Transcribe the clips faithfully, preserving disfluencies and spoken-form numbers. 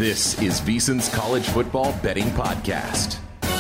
This is VSiN's College Football Betting Podcast.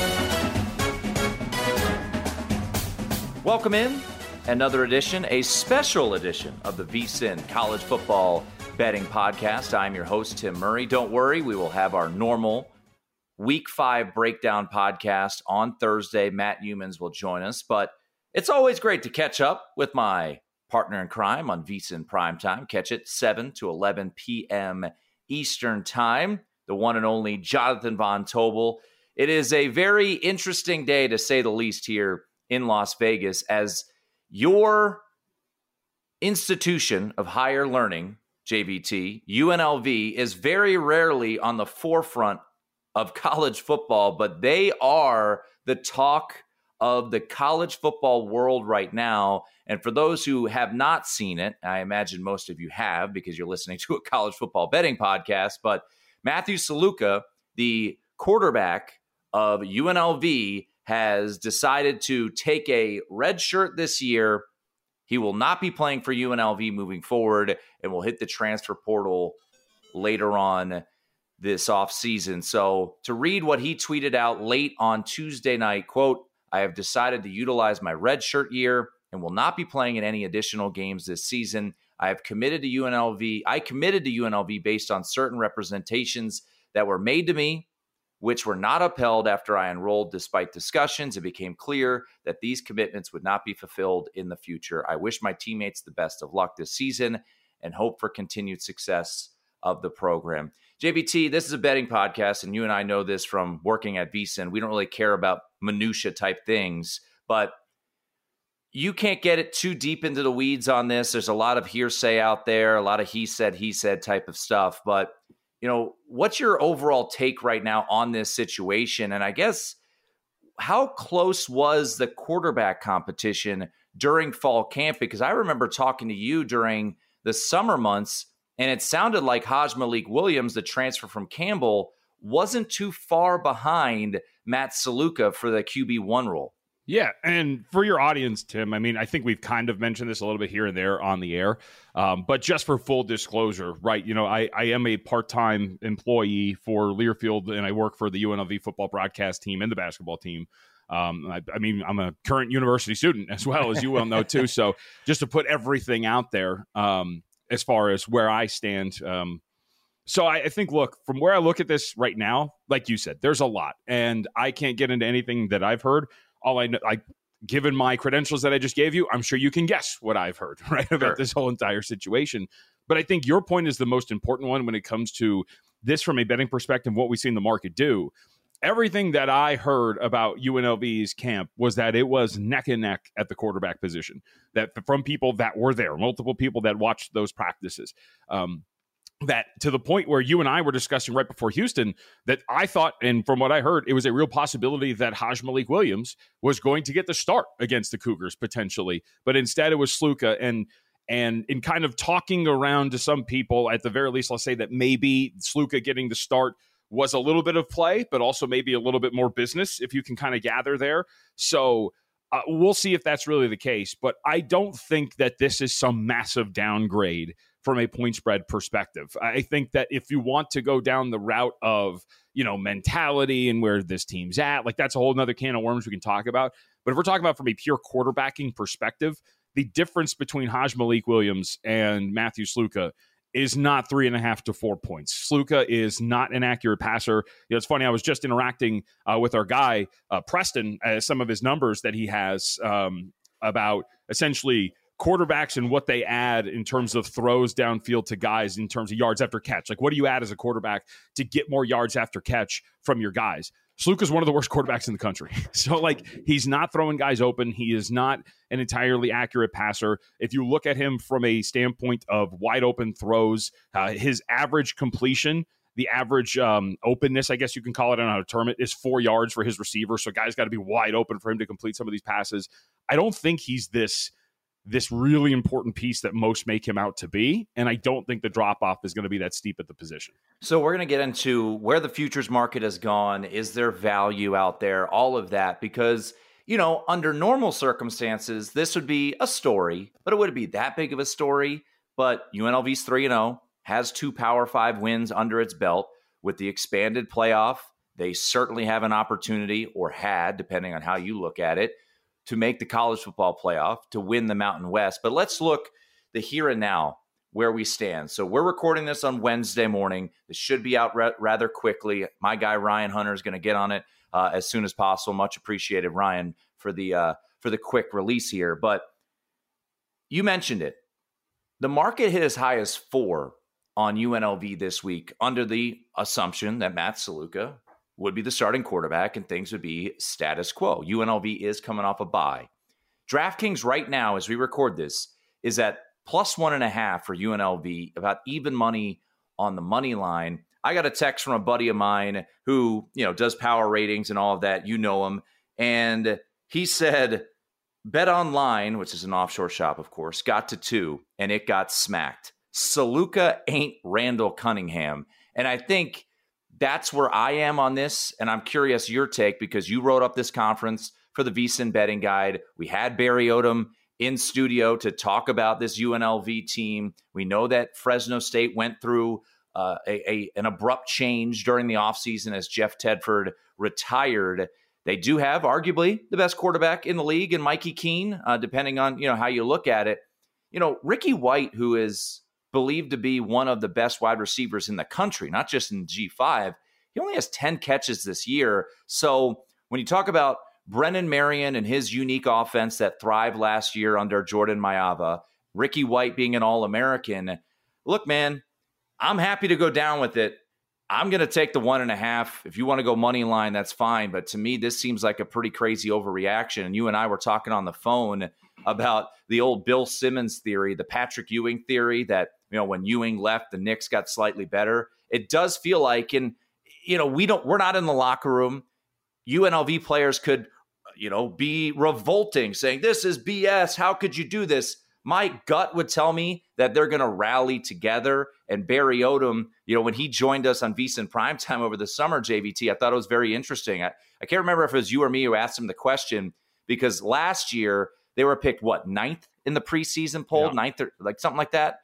Welcome in. Another edition, a special edition of the VSiN College Football Betting Podcast. I'm your host, Tim Murray. Don't worry, we will have our normal Week five breakdown podcast on Thursday. Matt Youmans will join us, but it's always great to catch up with my partner in crime on VSiN Primetime. Catch it seven to eleven p.m. Eastern Time, the one and only Jonathan Von Tobel. It is a very interesting day, to say the least, here in Las Vegas, as your institution of higher learning, J V T, U N L V, is very rarely on the forefront of college football, but they are the talk of the college football world right now. And for those who have not seen it, I imagine most of you have because you're listening to a college football betting podcast, but Matthew Saluka, the quarterback of U N L V, has decided to take a red shirt this year. He will not be playing for U N L V moving forward and will hit the transfer portal later on this offseason. So to read what he tweeted out late on Tuesday night, quote, "I have decided to utilize my red shirt year and will not be playing in any additional games this season. I have committed to U N L V. I committed to U N L V based on certain representations that were made to me, which were not upheld after I enrolled. Despite discussions, it became clear that these commitments would not be fulfilled in the future. I wish my teammates the best of luck this season and hope for continued success of the program." J B T, this is a betting podcast, and you and I know this from working at VSiN. We don't really care about minutia type things, but you can't get it too deep into the weeds on this. There's a lot of hearsay out there, a lot of he said, he said type of stuff. But, you know, what's your overall take right now on this situation? And I guess, how close was the quarterback competition during fall camp? Because I remember talking to you during the summer months, and it sounded like Hajj-Malik Williams, the transfer from Campbell, wasn't too far behind Matt Saluka for the Q B one role. Yeah, and for your audience, Tim, I mean, I think we've kind of mentioned this a little bit here and there on the air, um, but just for full disclosure, right, you know, I, I am a part-time employee for Learfield, and I work for the U N L V football broadcast team and the basketball team. Um, I, I mean, I'm a current university student as well, as you well know, too. So just to put everything out there, um, as far as where I stand. Um, so I, I think, look, from where I look at this right now, like you said, there's a lot, and I can't get into anything that I've heard. All I know, I, given my credentials that I just gave you, I'm sure you can guess what I've heard, right, about Sure. this whole entire situation. But I think your point is the most important one when it comes to this from a betting perspective, what we've seen the market do. Everything that I heard about U N L V's camp was that it was neck and neck at the quarterback position, that from people that were there, multiple people that watched those practices, um, that to the point where you and I were discussing right before Houston, that I thought, and from what I heard, it was a real possibility that Hajj-Malik Williams was going to get the start against the Cougars potentially, but instead it was Saluka. And And in kind of talking around to some people, at the very least, I'll say that maybe Saluka getting the start was a little bit of play, but also maybe a little bit more business, if you can kind of gather there. So uh, we'll see if that's really the case. But I don't think that this is some massive downgrade from a point spread perspective. I think that if you want to go down the route of, you know, mentality and where this team's at, like that's a whole nother can of worms we can talk about. But if we're talking about from a pure quarterbacking perspective, the difference between Hajj-Malik Williams and Matthew Saluka is not three and a half to four points. Saluka is not an accurate passer. You know, it's funny, I was just interacting uh, with our guy, uh, Preston, as some of his numbers that he has um, about essentially quarterbacks and what they add in terms of throws downfield to guys in terms of yards after catch. Like, what do you add as a quarterback to get more yards after catch from your guys? Saluka's one of the worst quarterbacks in the country. So, like, he's not throwing guys open. He is not an entirely accurate passer. If you look at him from a standpoint of wide open throws, uh, his average completion, the average um, openness, I guess you can call it, I don't know how to term it, is four yards for his receiver. So guys got to be wide open for him to complete some of these passes. I don't think he's this this really important piece that most make him out to be. And I don't think the drop-off is going to be that steep at the position. So we're going to get into where the futures market has gone. Is there value out there? All of that, because, you know, under normal circumstances, this would be a story, but it wouldn't be that big of a story. But U N L V's three and oh, has two Power Five wins under its belt. with the expanded playoff, they certainly have an opportunity, or had, depending on how you look at it, to make the college football playoff, to win the Mountain West. But let's look the here and now, where we stand. So we're recording this on Wednesday morning. This should be out ra- rather quickly. My guy Ryan Hunter is going to get on it uh, as soon as possible. Much appreciated, Ryan, for the uh, for the quick release here. But you mentioned it. The market hit as high as four on U N L V this week, under the assumption that Matt Saluka would be the starting quarterback and things would be status quo. U N L V is coming off a bye. DraftKings right now, as we record this, is at plus one and a half for U N L V, about even money on the money line. I got a text from a buddy of mine who, you know, does power ratings and all of that. You know him. And he said, Bet Online, which is an offshore shop, of course, got to two, and it got smacked. Saluka ain't Randall Cunningham. And I think that's where I am on this. And I'm curious your take, because you wrote up this conference for the VSiN Betting Guide. We had Barry Odom in studio to talk about this U N L V team. We know that Fresno State went through uh, a, a an abrupt change during the offseason as Jeff Tedford retired. They do have arguably the best quarterback in the league in Mikey Keene, uh, depending on, you know, how you look at it. You know, Ricky White, who is believed to be one of the best wide receivers in the country, not just in G five, he only has ten catches this year. So when you talk about Brennan Marion and his unique offense that thrived last year under Jordan Mailata, Ricky White being an All-American, look, man, I'm happy to go down with it. I'm going to take the one and a half. If you want to go money line, that's fine. But to me, this seems like a pretty crazy overreaction. And you and I were talking on the phone about the old Bill Simmons theory, the Patrick Ewing theory, that, you know, when Ewing left, the Knicks got slightly better. It does feel like, and, you know, we don't, we're not in the locker room. U N L V players could, you know, be revolting, saying, this is B S. How could you do this? My gut would tell me that they're going to rally together. And Barry Odom, you know, when he joined us on VSiN Primetime over the summer, J V T, I thought it was very interesting. I, I can't remember if it was you or me who asked him the question, because last year they were picked, what, ninth in the preseason poll, yeah. ninth, or like something like that.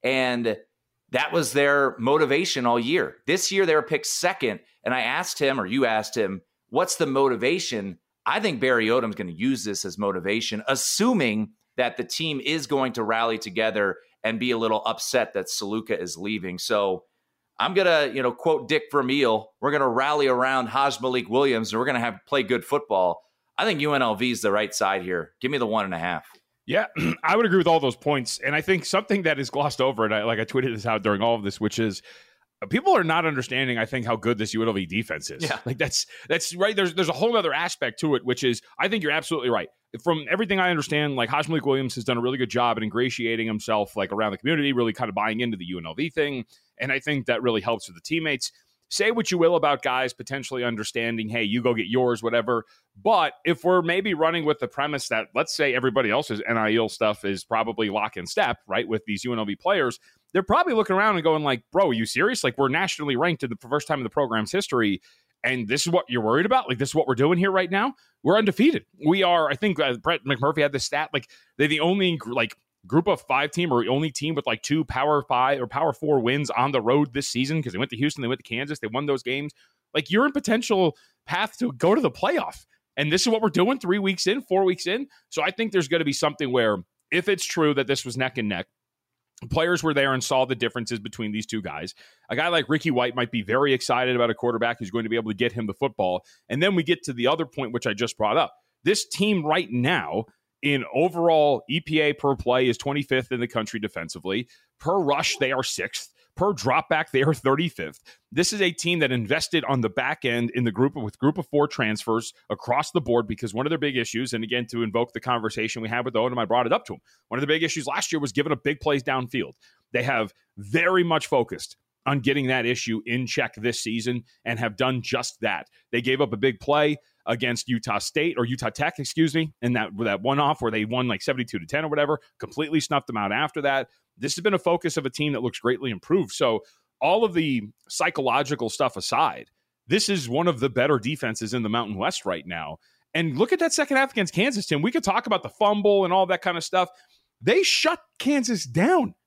And that was their motivation all year. This year they were picked second. And I asked him, or you asked him, what's the motivation? I think Barry Odom's going to use this as motivation, assuming that the team is going to rally together and be a little upset that Saluka is leaving. So I'm going to, you know, quote Dick Vermeil, we're going to rally around Haj Malik Williams, and we're going to have play good football. I think U N L V is the right side here. Give me the one and a half. Yeah, I would agree with all those points. And I think something that is glossed over, and I, like I tweeted this out during all of this, which is people are not understanding, I think, how good this U N L V defense is. Yeah. Like that's that's right. There's there's a whole other aspect to it, which is, I think you're absolutely right. From everything I understand, like Haj Malik Williams has done a really good job at ingratiating himself like around the community, really kind of buying into the U N L V thing. And I think that really helps with the teammates. Say what you will about guys potentially understanding, hey, you go get yours, whatever. But if we're maybe running with the premise that, let's say everybody else's N I L stuff is probably lock and step, right, with these U N L V players, they're probably looking around and going like, bro, are you serious? Like, we're nationally ranked in the first time in the program's history, and this is what you're worried about? Like, this is what we're doing here right now? We're undefeated. We are, I think uh, Brett McMurphy had this stat, like, they're the only, like, group of five team or only team with like two power five or power four wins on the road this season, because they went to Houston, they went to Kansas, they won those games. Like, you're in potential path to go to the playoff. And this is what we're doing three weeks in, four weeks in. So I think there's going to be something where, if it's true that this was neck and neck, players were there and saw the differences between these two guys. A guy like Ricky White might be very excited about a quarterback who's going to be able to get him the football. And then we get to the other point, which I just brought up. This team right now, in overall E P A per play, is twenty-fifth in the country defensively. Per rush, they are sixth. Per dropback, they are thirty-fifth. This is a team that invested on the back end in the group with group of four transfers across the board, because one of their big issues, and again, to invoke the conversation we had with Odom, I brought it up to him. One of the big issues last year was giving up big plays downfield. They have very much focused on getting that issue in check this season and have done just that. They gave up a big play against Utah State or Utah Tech, excuse me, and that that one off where they won like seventy-two to ten or whatever, completely snuffed them out after that. This has been a focus of a team that looks greatly improved. So all of the psychological stuff aside, this is one of the better defenses in the Mountain West right now. And look at that second half against Kansas, Tim. We could talk about the fumble and all that kind of stuff. They shut Kansas down.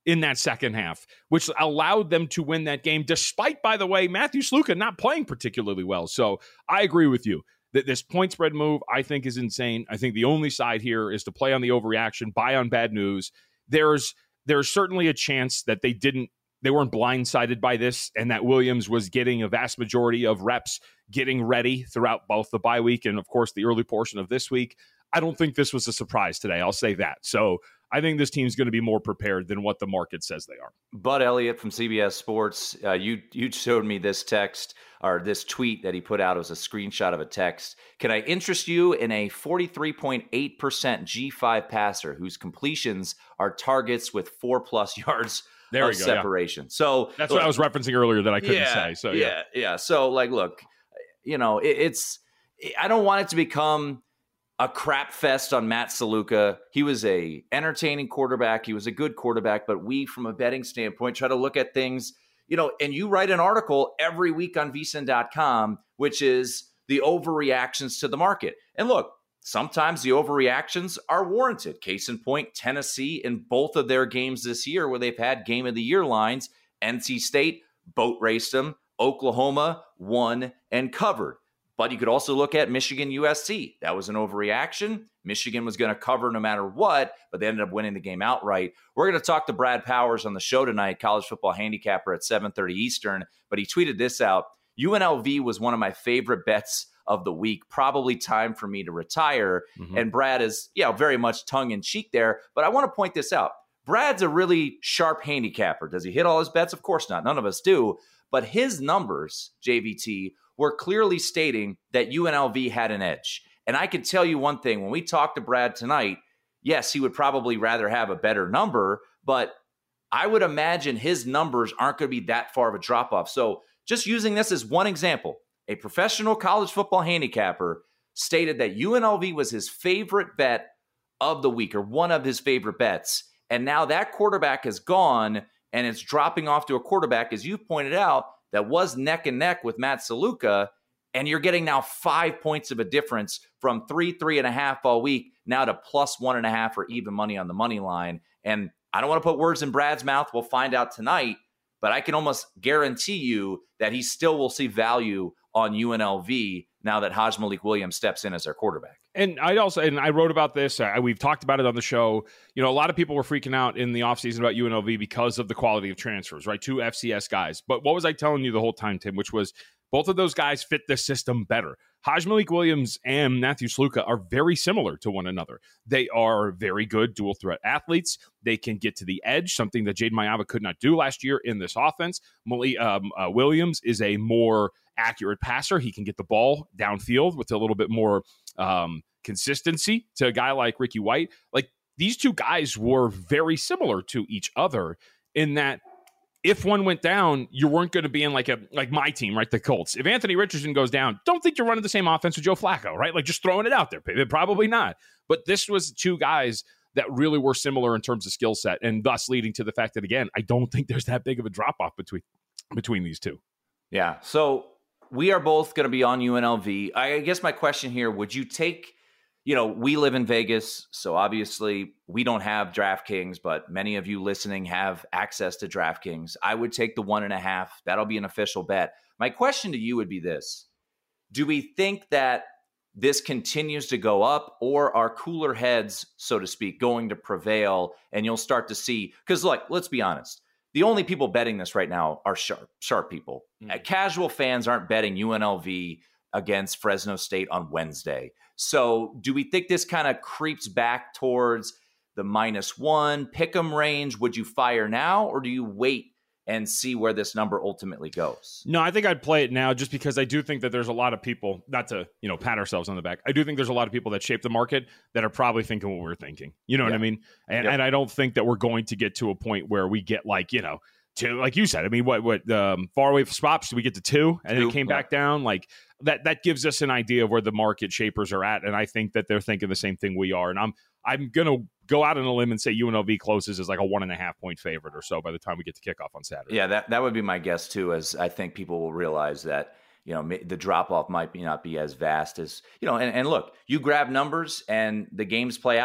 in that second half, which allowed them to win that game, despite, by the way, Matthew Sluka not playing particularly well. So I agree with you that this point spread move, I think, is insane. I think the only side here is to play on the overreaction, buy on bad news. There's there's certainly a chance that they didn't, they weren't blindsided by this, and that Williams was getting a vast majority of reps, getting ready throughout both the bye week and, of course, the early portion of this week. I don't think this was a surprise today. I'll say that. So I think this team's going to be more prepared than what the market says they are. Bud Elliott from C B S Sports, uh, you you showed me this text or this tweet that he put out. It was a screenshot of a text. Can I interest you in a forty-three point eight percent G five passer whose completions are targets with four plus yards there of we go, separation? Yeah. So that's look, what I was referencing earlier that I couldn't yeah, say. So yeah, yeah, yeah. So like, look, you know, it, it's I don't want it to become a crap fest on Matt Saluka. He was a entertaining quarterback. He was a good quarterback, but we, from a betting standpoint, try to look at things, you know, and you write an article every week on V S I N dot com, which is the overreactions to the market. And look, sometimes the overreactions are warranted. Case in point, Tennessee in both of their games this year where they've had game of the year lines, N C State boat raced them, Oklahoma won and covered. But you could also look at Michigan U S C. That was an overreaction. Michigan was going to cover no matter what, but they ended up winning the game outright. We're going to talk to Brad Powers on the show tonight, college football handicapper at seven thirty Eastern. But he tweeted this out. U N L V was one of my favorite bets of the week. Probably time for me to retire. Mm-hmm. And Brad is, yeah, very much tongue-in-cheek there. But I want to point this out. Brad's a really sharp handicapper. Does he hit all his bets? Of course not. None of us do. But his numbers, J V T, were clearly stating that U N L V had an edge. And I can tell you one thing, when we talked to Brad tonight, yes, he would probably rather have a better number, but I would imagine his numbers aren't going to be that far of a drop-off. So just using this as one example, a professional college football handicapper stated that U N L V was his favorite bet of the week, or one of his favorite bets. And now that quarterback is gone, and it's dropping off to a quarterback, as you pointed out, that was neck and neck with Matt Saluka, and you're getting now five points of a difference from three, three and a half all week, now to plus one and a half or even money on the money line. And I don't want to put words in Brad's mouth. We'll find out tonight, but I can almost guarantee you that he still will see value on U N L V now that Hajj-Malik Williams steps in as their quarterback. And I also, and I wrote about this, uh, we've talked about it on the show. You know, a lot of people were freaking out in the offseason about U N L V because of the quality of transfers, right? Two F C S guys. But what was I telling you the whole time, Tim, which was both of those guys fit the system better. Hajj-Malik Williams and Matthew Sluka are very similar to one another. They are very good dual threat athletes. They can get to the edge, something that Jade Mayava could not do last year in this offense. Malik, um, uh, Williams is a more accurate passer. He can get the ball downfield with a little bit more um, consistency to a guy like Ricky White. Like, these two guys were very similar to each other in that if one went down, you weren't going to be in like a like my team, right? The Colts. If Anthony Richardson goes down, don't think you're running the same offense with Joe Flacco, right? Like, just throwing it out there. Probably not. But this was two guys that really were similar in terms of skill set, and thus leading to the fact that, again, I don't think there's that big of a drop-off between between these two. Yeah, so we are both going to be on U N L V. I guess my question here, would you take, you know, we live in Vegas, so obviously we don't have DraftKings, but many of you listening have access to DraftKings. I would take the one and a half. That'll be an official bet. My question to you would be this. Do we think that this continues to go up, or are cooler heads, so to speak, going to prevail, and you'll start to see, because look, let's be honest. The only people betting this right now are sharp, sharp people. Mm. Uh, casual fans aren't betting U N L V against Fresno State on Wednesday. So do we think this kind of creeps back towards the minus one pick'em range? Would you fire now, or do you wait and see where this number ultimately goes? No, I think I'd play it now, just because I do think that there's a lot of people, not to, you know, pat ourselves on the back. I do think there's a lot of people that shape the market that are probably thinking what we're thinking. You know yeah. what I mean? And, yep. and I don't think that we're going to get to a point where we get like, you know, two, like you said. I mean, what, what, um, far away from spots, do we get to two and two, then it came yeah. back down? Like that, that gives us an idea of where the market shapers are at. And I think that they're thinking the same thing we are. And I'm, I'm going to go out on a limb and say U N L V closes as like a one and a half point favorite or so by the time we get to kickoff on Saturday. Yeah, that, that would be my guess too, as I think people will realize that, you know, the drop off might be not be as vast as, you know, and, and look, you grab numbers and the games play out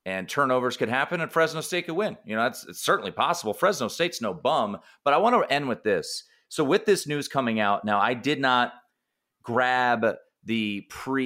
and turnovers could happen, and Fresno State could win. You know, that's it's certainly possible. Fresno State's no bum, but I want to end with this. So with this news coming out, now I did not grab the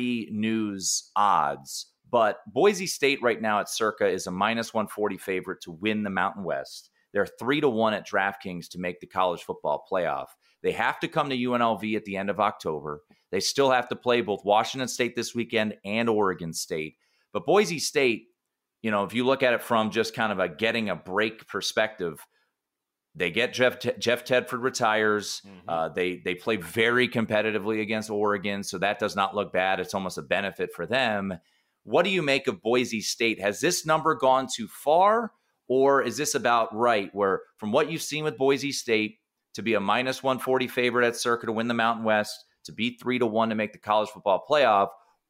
pre-news odds, but Boise State right now at Circa is a minus one forty favorite to win the Mountain West. They're three to one at DraftKings to make the college football playoff. They have to come to U N L V at the end of October. They still have to play both Washington State this weekend and Oregon State. But Boise State, you know, if you look at it from just kind of a getting a break perspective, they get Jeff Jeff Tedford retires. Mm-hmm. Uh, they they play very competitively against Oregon, so that does not look bad. It's almost a benefit for them. What do you make of Boise State? Has this number gone too far, or is this about right? Where from what you've seen with Boise State, to be a minus one forty favorite at Circa to win the Mountain West, to be three to one to make the college football playoff,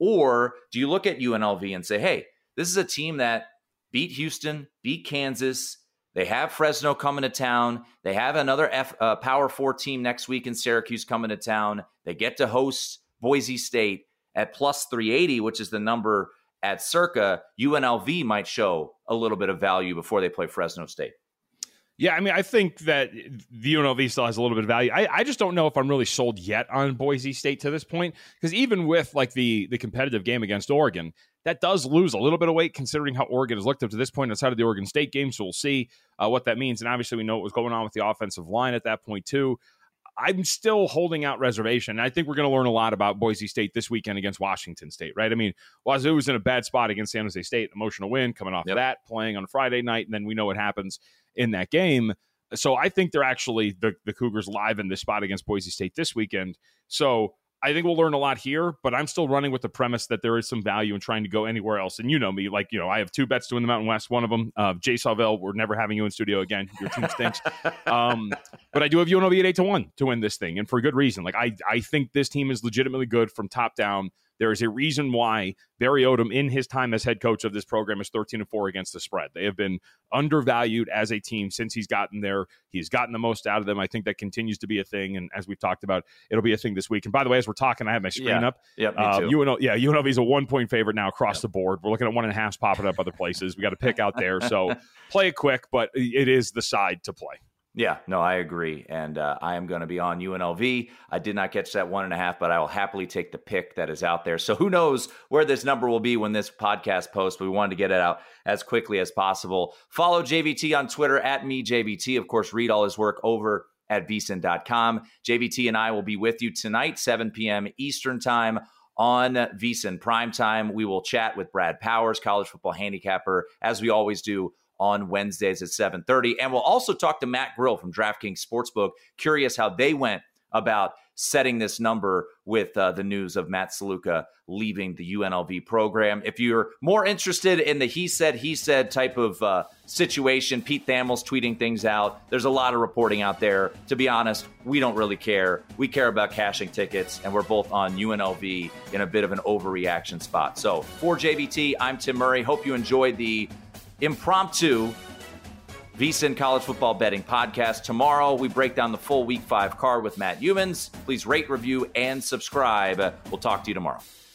or do you look at U N L V and say, hey, this is a team that beat Houston, beat Kansas. They have Fresno coming to town. They have another F, uh, Power Four team next week in Syracuse coming to town. They get to host Boise State at plus three eighty, which is the number at Circa. U N L V might show a little bit of value before they play Fresno State. Yeah, I mean, I think that the U N L V still has a little bit of value. I, I just don't know if I'm really sold yet on Boise State to this point, because even with like the the competitive game against Oregon, that does lose a little bit of weight considering how Oregon has looked up to this point outside of the Oregon State game. So we'll see uh, what that means. And obviously we know what was going on with the offensive line at that point too. I'm still holding out reservation. I think we're going to learn a lot about Boise State this weekend against Washington State, right? I mean, Wazoo was in a bad spot against San Jose State, emotional win coming off yep. of that, playing on Friday night, and then we know what happens in that game. So I think they're actually the, the Cougars live in this spot against Boise State this weekend. So I think we'll learn a lot here, but I'm still running with the premise that there is some value in trying to go anywhere else. And you know me, like, you know, I have two bets to win the Mountain West. One of them, uh, Jay Salvell, we're never having you in studio again. Your team stinks. um, but I do have U N L V at eight to one to win this thing, and for a good reason. Like, I, I think this team is legitimately good from top down. There is a reason why Barry Odom, in his time as head coach of this program, is thirteen and four against the spread. They have been undervalued as a team since he's gotten there. He's gotten the most out of them. I think that continues to be a thing. And as we've talked about, it'll be a thing this week. And by the way, as we're talking, I have my screen yeah. up. Yeah, me uh, too. U N L V, yeah, U N L V is a one-point favorite now across yep. the board. We're looking at one and a half popping up other places. We got to pick out there. So play it quick, but it is the side to play. Yeah, no, I agree. And uh, I am going to be on U N L V. I did not catch that one and a half, but I will happily take the pick that is out there. So who knows where this number will be when this podcast posts, but we wanted to get it out as quickly as possible. Follow J V T on Twitter at me, J V T. Of course, read all his work over at V S I N dot com. J V T and I will be with you tonight, seven p.m. Eastern time on V S I N Primetime. We will chat with Brad Powers, college football handicapper, as we always do on Wednesdays at seven thirty. And we'll also talk to Matt Grill from DraftKings Sportsbook, curious how they went about setting this number with uh, the news of Matt Saluka leaving the U N L V program. If you're more interested in the he said, he said type of uh, situation, Pete Thamel's tweeting things out. There's a lot of reporting out there. To be honest, we don't really care. We care about cashing tickets, and we're both on U N L V in a bit of an overreaction spot. So for J V T, I'm Tim Murray. Hope you enjoyed the impromptu V S I N College Football Betting Podcast. Tomorrow, we break down the full Week five card with Matt Youmans. Please rate, review, and subscribe. We'll talk to you tomorrow.